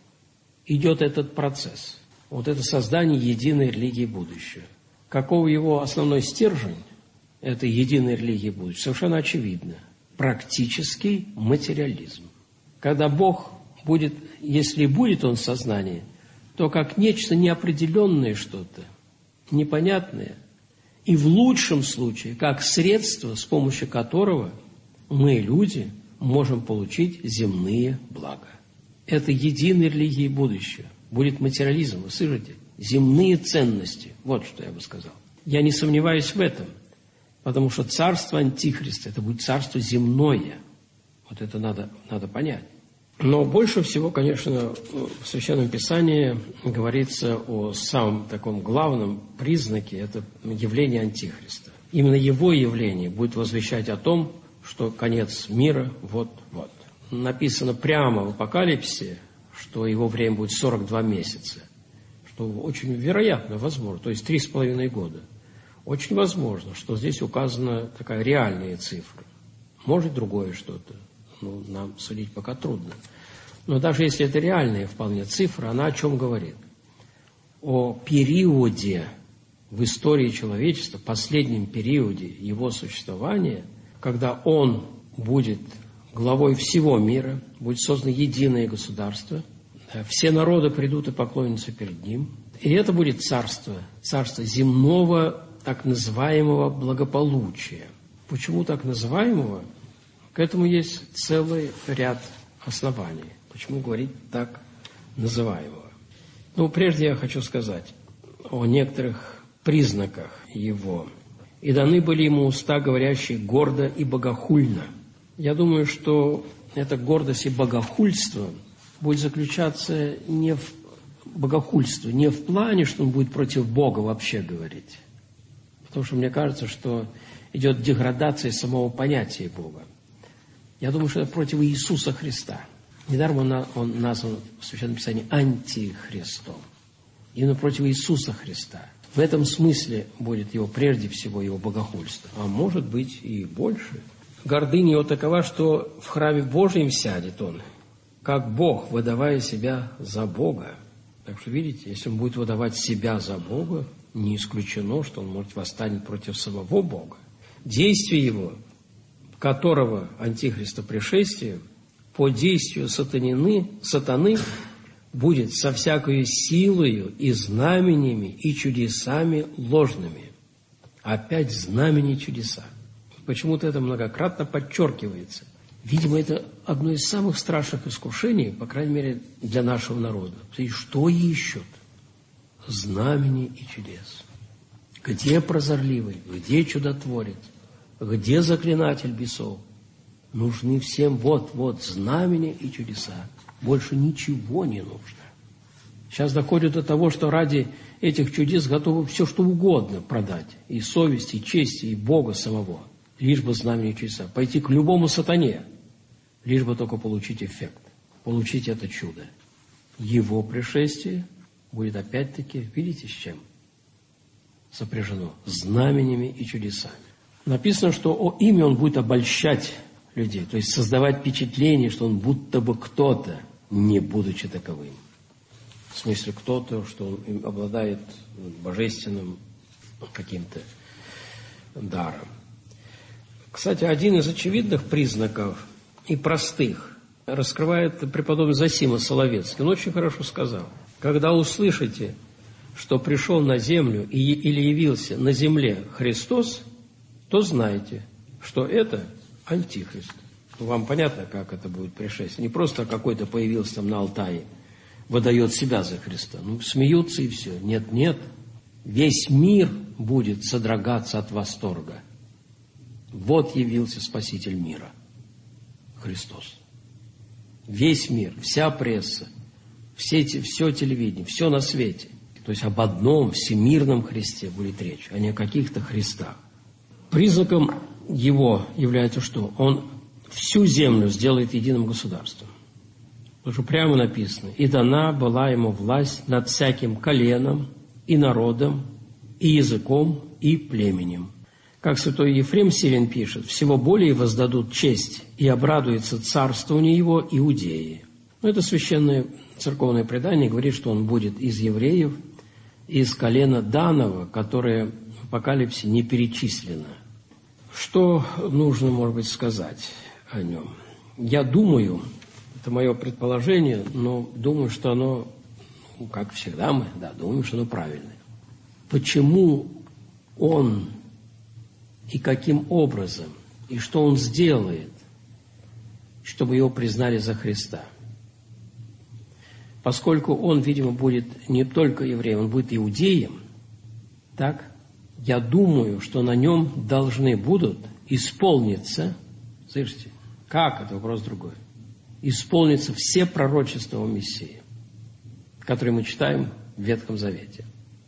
Идет этот процесс. Вот это создание единой религии будущего. Каков его основной стержень этой единой религии будущего? Совершенно очевидно. Практический материализм. Когда Бог будет, если будет Он в сознании, то как нечто неопределенное что-то, непонятное, и в лучшем случае, как средство, с помощью которого мы, люди, можем получить земные блага. Это единая религия будущего. Будет материализм, вы слышите? Земные ценности. Вот что я бы сказал. Я не сомневаюсь в этом, потому что царство Антихриста, это будет царство земное. Вот это надо понять. Но больше всего, конечно, в Священном Писании говорится о самом таком главном признаке, это явление Антихриста. Именно его явление будет возвещать о том, что конец мира вот-вот. Написано прямо в Апокалипсисе, что его время будет 42 месяца, что очень вероятно, возможно, то есть 3,5 года. Очень возможно, что здесь указана такая реальная цифра. Может, другое что-то. Нам судить пока трудно. Но даже если это реальная вполне цифра, она о чем говорит? О периоде в истории человечества, последнем периоде его существования, когда он будет главой всего мира, будет создано единое государство, все народы придут и поклонятся перед ним. И это будет царство земного так называемого благополучия. Почему так называемого? К этому есть целый ряд оснований. Почему говорить так называемого? Прежде я хочу сказать о некоторых признаках его. «И даны были ему уста, говорящие гордо и богохульно». Я думаю, что эта гордость и богохульство будет заключаться не в богохульстве, не в плане, что он будет против Бога вообще говорить. Потому что мне кажется, что идет деградация самого понятия Бога. Я думаю, что это против Иисуса Христа. Недаром он назван в Священном Писании антихристом. Именно против Иисуса Христа. В этом смысле будет его, прежде всего, его богохульство. А может быть и больше. Гордыня его такова, что в храме Божьем сядет он, как Бог, выдавая себя за Бога. Так что, видите, если он будет выдавать себя за Бога, не исключено, что он, может, восстанет против самого Бога. Действия его, которого Антихриста пришествия по действию сатаны будет со всякою силою и знамениями и чудесами ложными. Опять знамения и чудеса. Почему-то это многократно подчеркивается. Видимо, это одно из самых страшных искушений, по крайней мере, для нашего народа. И что ищут? Знамений и чудес. Где прозорливый? Где чудотворец? Где заклинатель бесов? Нужны всем вот знамения и чудеса. Больше ничего не нужно. Сейчас доходит до того, что ради этих чудес готовы все, что угодно продать. И совесть, и честь, и Бога самого. Лишь бы знамения и чудеса. Пойти к любому сатане. Лишь бы только получить эффект. Получить это чудо. Его пришествие будет опять-таки, видите, с чем? Сопряжено. Знамениями и чудесами. Написано, что ими он будет обольщать людей. То есть создавать впечатление, что он будто бы кто-то, не будучи таковым. В смысле кто-то, что он обладает божественным каким-то даром. Кстати, один из очевидных признаков и простых раскрывает преподобный Зосима Соловецкий. Он очень хорошо сказал. Когда услышите, что пришел на землю или явился на земле Христос, то знайте, что это Антихрист. Вам понятно, как это будет пришествие? Не просто какой-то появился там на Алтае, выдает себя за Христа. Смеются и все. Нет. Весь мир будет содрогаться от восторга. Вот явился Спаситель мира. Христос. Весь мир, вся пресса, все телевидение, все на свете. То есть об одном всемирном Христе будет речь, а не о каких-то Христах. Признаком его является что? Он всю землю сделает единым государством. Потому что прямо написано: «И дана была ему власть над всяким коленом, и народом, и языком, и племенем». Как святой Ефрем Сирин пишет: «Всего более воздадут честь, и обрадуется царствование его Иудеи». Это священное церковное предание говорит, что он будет из евреев, из колена Данова, которое в Апокалипсе не перечислено. Что нужно, может быть, сказать о нем? Я думаю, это мое предположение, но думаю, что оно, как всегда мы, думаем, что оно правильное. Почему он и каким образом, и что он сделает, чтобы его признали за Христа? Поскольку он, видимо, будет не только евреем, он будет иудеем, так, я думаю, что на нем должны будут исполниться, слышите, как, это вопрос другой, исполнится все пророчества о Мессии, которые мы читаем в Ветхом Завете.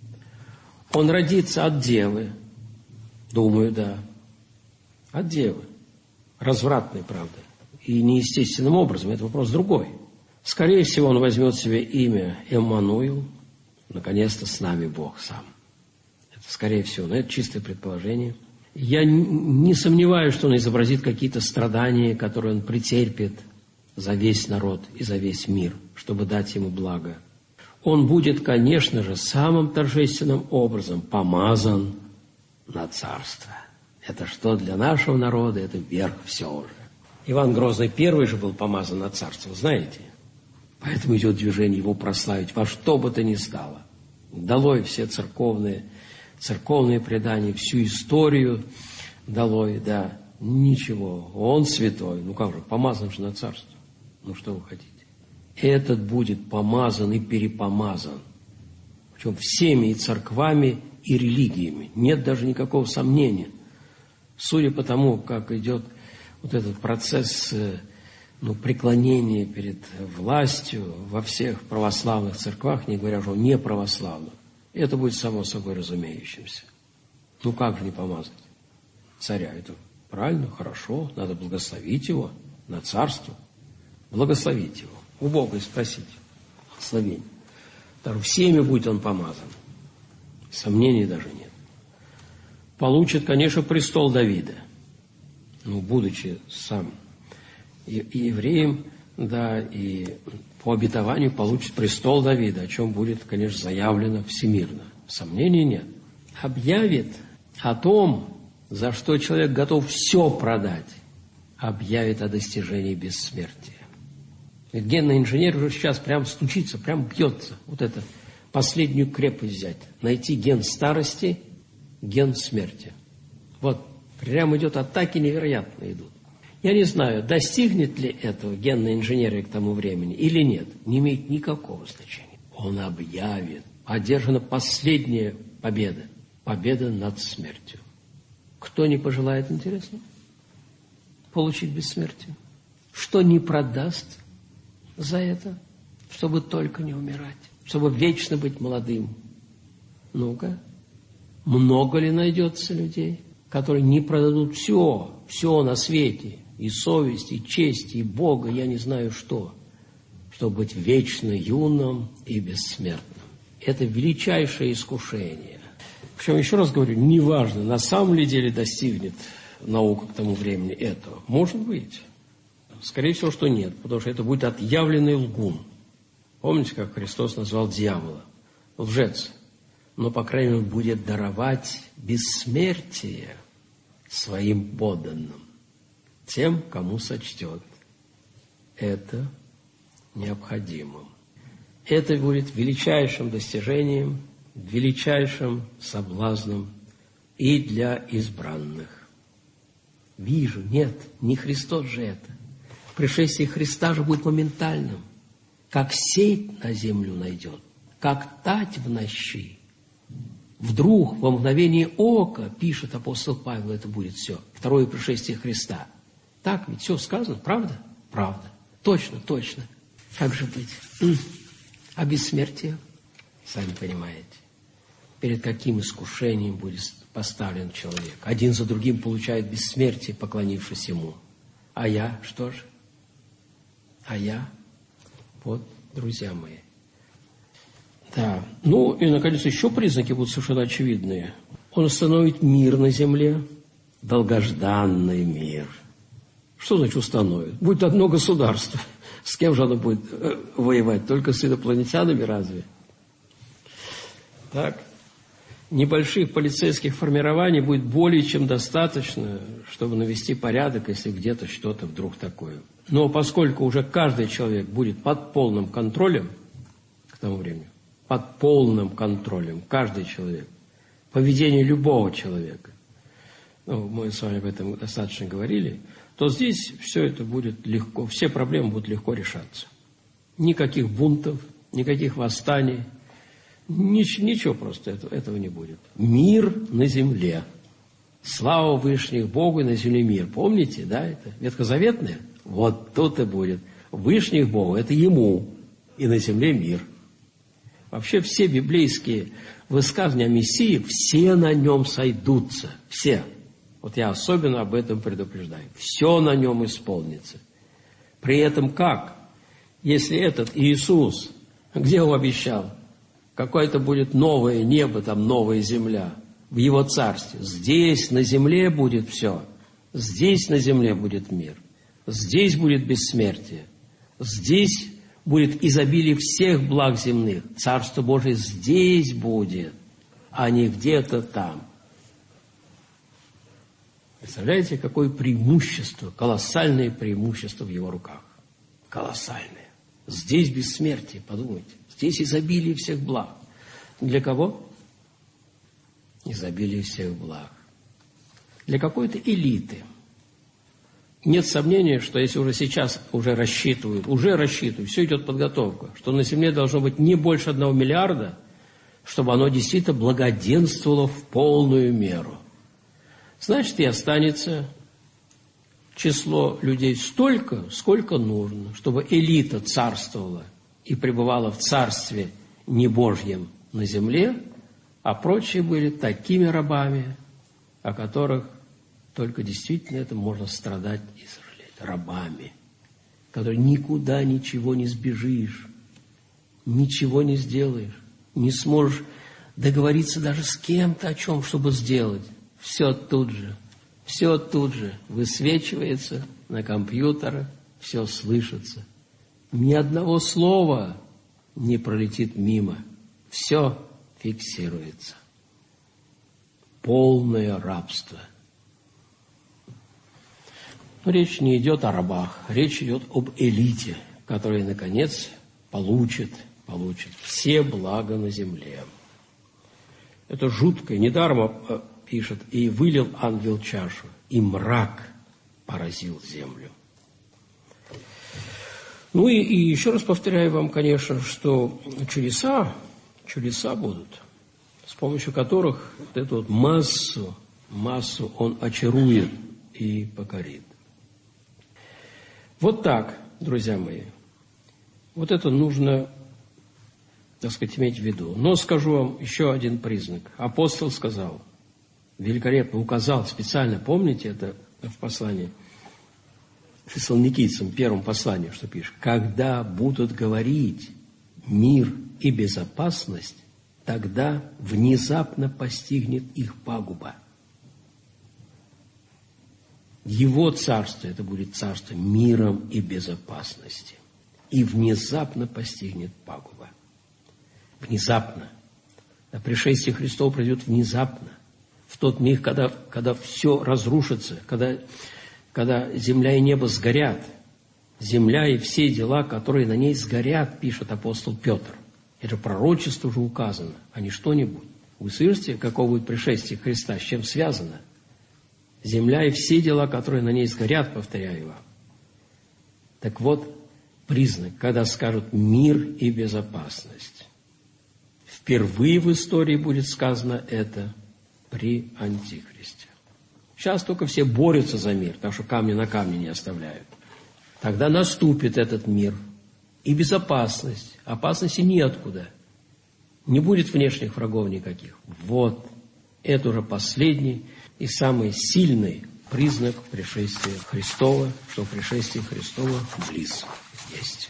Он родится от девы, думаю, да, от девы, развратной, правда, и неестественным образом, это вопрос другой. Скорее всего, он возьмет себе имя Эммануил, наконец-то с нами Бог сам. Это скорее всего, но это чистое предположение. Я не сомневаюсь, что он изобразит какие-то страдания, которые он претерпит за весь народ и за весь мир, чтобы дать ему благо. Он будет, конечно же, самым торжественным образом помазан на царство. Это что для нашего народа, это верх всего же. Иван Грозный первый же был помазан на царство, знаете? Поэтому идет движение его прославить во что бы то ни стало. Долой все церковные предания, всю историю долой, да, ничего. Он святой, как же, помазан же на царство. Что вы хотите? Этот будет помазан и перепомазан. Причем всеми и церквами, и религиями. Нет даже никакого сомнения. Судя по тому, как идет вот этот процесс преклонения перед властью во всех православных церквах, не говоря уже о неправославных, это будет само собой разумеющимся. Как же не помазать царя? Это правильно, хорошо, надо благословить его на царство. Благословить его. У Бога и спросить. Благословение. Даже всеми будет он помазан. Сомнений даже нет. Получит, конечно, престол Давида. Будучи сам и евреем, да, и по обетованию получит престол Давида, о чем будет, конечно, заявлено всемирно. Сомнений нет. Объявит о том, за что человек готов все продать, объявит о достижении бессмертия. Ведь генный инженер уже сейчас прям стучится, прям бьется. Вот это последнюю крепость взять. Найти ген старости, ген смерти. Вот, прям идет атаки невероятно идут. Я не знаю, достигнет ли этого генная инженерия к тому времени или нет. Не имеет никакого значения. Он объявит. Одержана последняя победа. Победа над смертью. Кто не пожелает, интересно, получить бессмертие? Что не продаст за это, чтобы только не умирать, чтобы вечно быть молодым? Ну-ка, много ли найдется людей, которые не продадут все на свете, и совесть, и честь, и Бога, я не знаю что, чтобы быть вечно юным и бессмертным? Это величайшее искушение. Причем, еще раз говорю, неважно, на самом ли деле достигнет наука к тому времени этого. Может быть. Скорее всего, что нет, потому что это будет отъявленный лгун. Помните, как Христос назвал дьявола? Лжец. Но, по крайней мере, он будет даровать бессмертие своим подданным, тем, кому сочтет это необходимым. Это будет величайшим достижением, величайшим соблазном и для избранных. Вижу, нет, не Христос же это. Пришествие Христа же будет моментальным. Как сеть на землю найдет, как тать в нощи. Вдруг, во мгновение ока, пишет апостол Павел, это будет все. Второе пришествие Христа. Так ведь все сказано, правда? Правда. Точно, точно. Как же быть? А бессмертие, сами понимаете, перед каким искушением будет поставлен человек. Один за другим получает бессмертие, поклонившись ему. А я, что же? А я? Вот, друзья мои. Да. Ну, и, наконец, еще признаки будут совершенно очевидные. Он установит мир на земле, долгожданный мир. Что значит установит? Будет одно государство. С кем же оно будет воевать? Только с инопланетянами разве? Так. Небольших полицейских формирований будет более чем достаточно, чтобы навести порядок, если где-то что-то вдруг такое. Но поскольку уже каждый человек будет под полным контролем к тому времени, под полным контролем, каждый человек, поведение любого человека, ну, мы с вами об этом достаточно говорили, то здесь все это будет легко, все проблемы будут легко решаться. Никаких бунтов, никаких восстаний, ничего просто этого не будет. Мир на земле. Слава Вышних Богу и на земле мир. Помните, да, это ветхозаветное? Вот тут и будет. Вышних Богу, это Ему, и на земле мир. Вообще все библейские высказывания о Мессии, все на нем сойдутся. Все. Вот я особенно об этом предупреждаю. Все на нем исполнится. При этом как? Если этот Иисус, где он обещал? Какое-то будет новое небо, там новая земля в Его царстве. Здесь на земле будет все. Здесь на земле будет мир. Здесь будет бессмертие. Здесь будет изобилие всех благ земных. Царство Божие здесь будет, а не где-то там. Представляете, какое преимущество, колоссальное преимущество в Его руках. Колоссальное. Здесь бессмертие, подумайте. Здесь изобилие всех благ. Для кого? Изобилие всех благ. Для какой-то элиты. Нет сомнения, что если уже сейчас уже рассчитывают, все идет подготовка, что на Земле должно быть не больше 1 миллиарда, чтобы оно действительно благоденствовало в полную меру. Значит, и останется число людей столько, сколько нужно, чтобы элита царствовала и пребывала в царстве не Божьем на земле, а прочие были такими рабами, о которых только действительно это можно страдать и сожалеть. Рабами, которые никуда ничего не сбежишь, ничего не сделаешь, не сможешь договориться даже с кем-то о чем, чтобы сделать. Все тут же высвечивается на компьютерах, все слышится. Ни одного слова не пролетит мимо. Все фиксируется. Полное рабство. Речь не идет о рабах, речь идет об элите, которая, наконец, получит все блага на земле. Это жуткое. Недаром пишет: «И вылил ангел чашу, и мрак поразил землю». Ну и еще раз повторяю вам, конечно, что чудеса будут, с помощью которых вот эту вот массу он очарует и покорит. Вот так, друзья мои. Вот это нужно, так сказать, иметь в виду. Но скажу вам еще один признак. Апостол сказал, великолепно указал специально, помните это в послании Фессалоникийцам, первом послании, что пишет: «Когда будут говорить мир и безопасность, тогда внезапно постигнет их пагуба». Его царство, это будет царство миром и безопасности. И внезапно постигнет пагуба. Внезапно. А пришествие Христово придет внезапно. В тот миг, когда все разрушится, когда земля и небо сгорят. Земля и все дела, которые на ней сгорят, пишет апостол Петр. Это пророчество уже указано, а не что-нибудь. Вы слышите, каково будет пришествие Христа, с чем связано? Земля и все дела, которые на ней сгорят, повторяю вам. Так вот, признак, когда скажут «мир и безопасность». Впервые в истории будет сказано это при Антихристе. Сейчас только все борются за мир, так что камни на камне не оставляют. Тогда наступит этот мир и безопасность. Опасности неоткуда. Не будет внешних врагов никаких. Вот, это уже последний и самый сильный признак пришествия Христова, что пришествие Христова близко есть.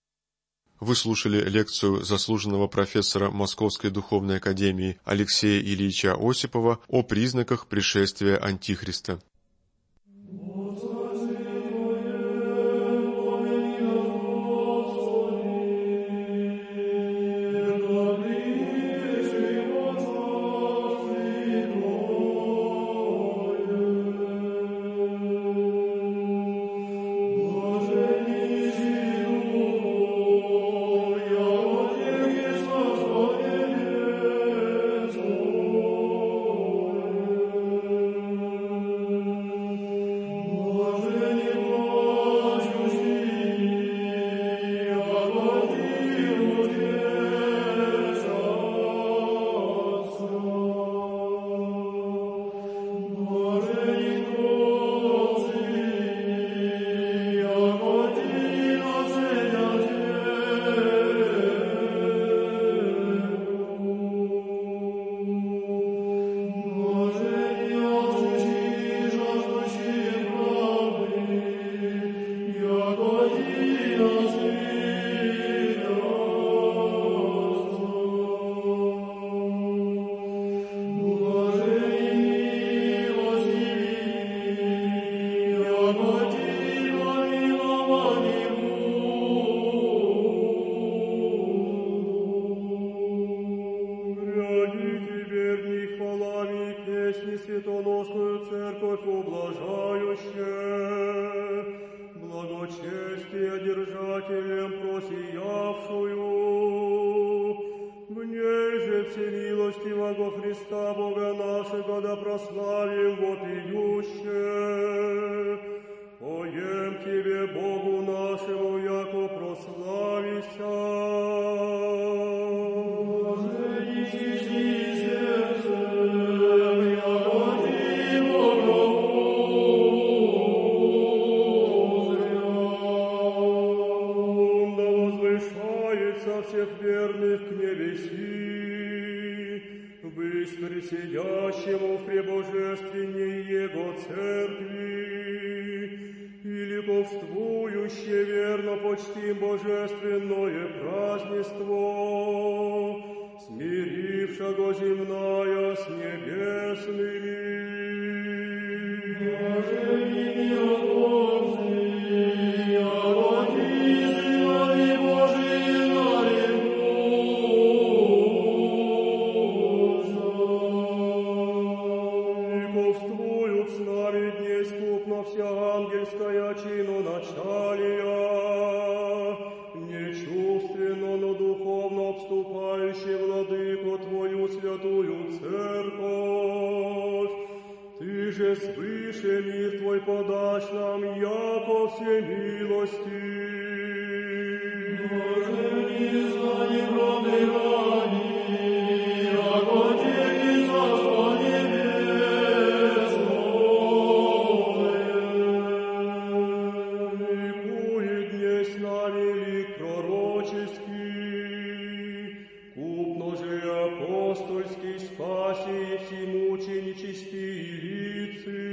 Вы слушали лекцию заслуженного профессора Московской духовной академии Алексея Ильича Осипова о признаках пришествия Антихриста. Вся ангельская Божия чину началия, нечувственно, но духовно обступающий владыку Твою святую церковь. Ты же свыше мир Твой подашь нам, яко всемилости. Боже, не знай правды рани, яко Тебе Царство Небесное. И будет днесь с нами лик пророческий, купно же апостольский спаси и всемученический лицы,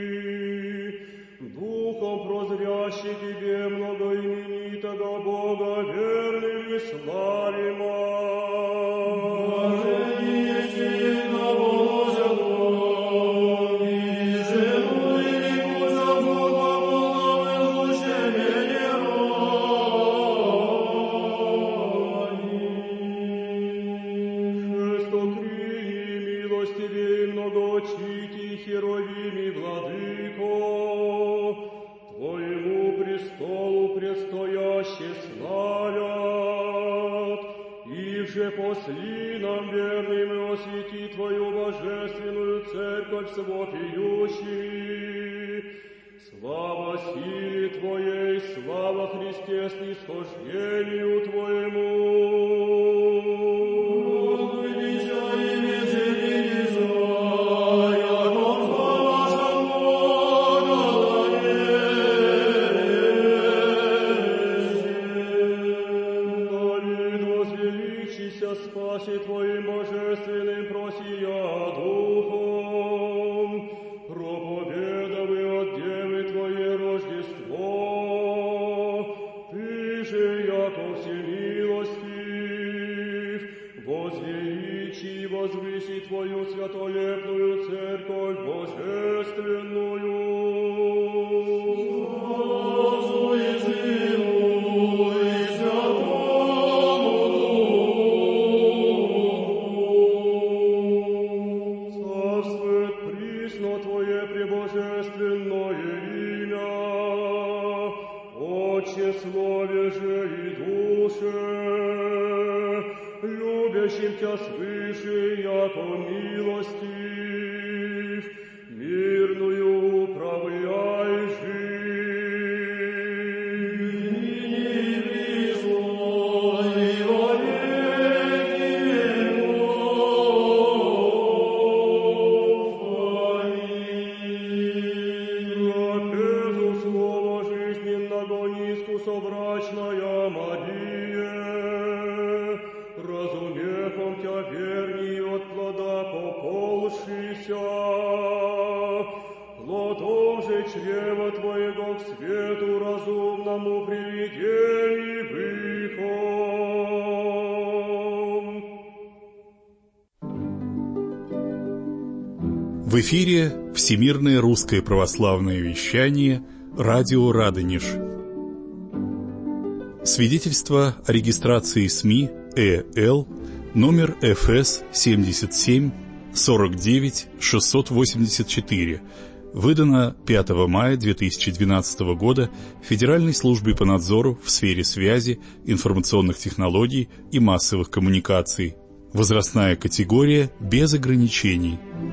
духом прозрящий Тебе многоименитого Бога верными славима. Херовими, владыко, Твоему престолу предстояще славят, их же посли нам верным и освети Твою божественную церковь с вопиющими. Слава силе Твоей, слава Христе снисхождению Твоему. Спаси Твоим божественным просия духом, проповедовы от Девы Твое Рождество. Ты же, яко всемилостив, возвеличи и возвыси Твою святолепную церковь божественную. Слове же и душе, любящим Тя свыше, яко милостив, мирную управляй жизнь. Ныне присно и во веки веков. Аминь. Ракету слова жизненного низку собрачная Мария, разумехом Тя верней от плода поползшися, плодом же чрева Твоего к свету разумному приведени выхом. В эфире Всемирное русское православное вещание «Радио Радонеж». Свидетельство о регистрации СМИ ЭЛ номер ФС 77 49 684, выдано 5 мая 2012 года Федеральной службой по надзору в сфере связи, информационных технологий и массовых коммуникаций. Возрастная категория без ограничений.